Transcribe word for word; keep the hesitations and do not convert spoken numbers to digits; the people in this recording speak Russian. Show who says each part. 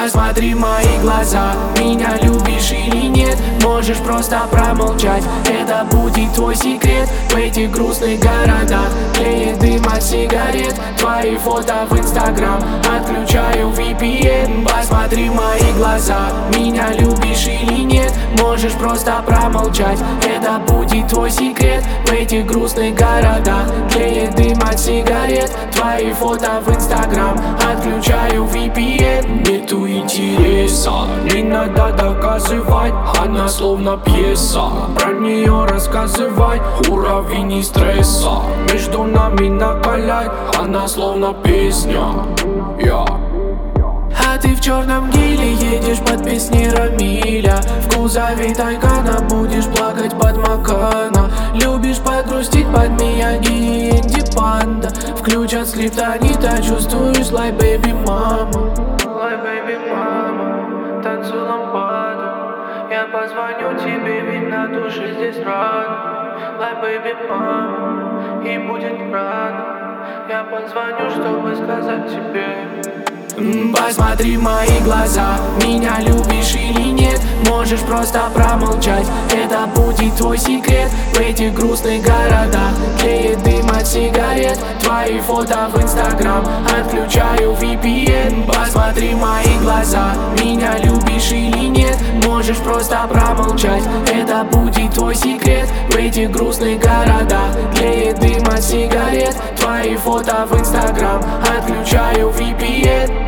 Speaker 1: Посмотри в мои глаза, меня любишь или нет? Можешь просто промолчать, это будет твой секрет. В этих грустных городах тлеет дым от сигарет. Твои фото в инстаграм, отключаю ви пи эн. Посмотри в мои глаза, меня любишь или нет? Можешь просто промолчать, это будет твой секрет. В этих грустных городах тлеет дым от сигарет. Твои фото в инстаграм, отключаю ви пи эн. Нету интереса, не надо доказывать, она словно пьеса. Про нее рассказывай, уровень стресса между нами накаляй, она словно песня. Yeah. А ты в черном геле едешь под песни Рамиля. В кузове Тайгана будешь плакать под Макана. Любишь погрустить под Мияги и Энди Панда. Включат скриптонита, чувствуешь like baby мама. Like baby мама, танцуй лампаду. Я позвоню тебе, ведь на душе здесь рано. Like baby мама, и будет рано. Я позвоню, чтобы сказать тебе. Посмотри в мои глаза, меня любишь или нет? Можешь просто промолчать, это будет твой секрет. В этих грустных городах тлеет дым от сигарет. Твои фото в инстаграм, отключаю ви пи эн. Посмотри в мои глаза, меня любишь или нет? Можешь просто промолчать, это будет твой секрет. В этих грустных городах тлеет дым от сигарет. Твои фото в инстаграм, отключаю ви пи эн.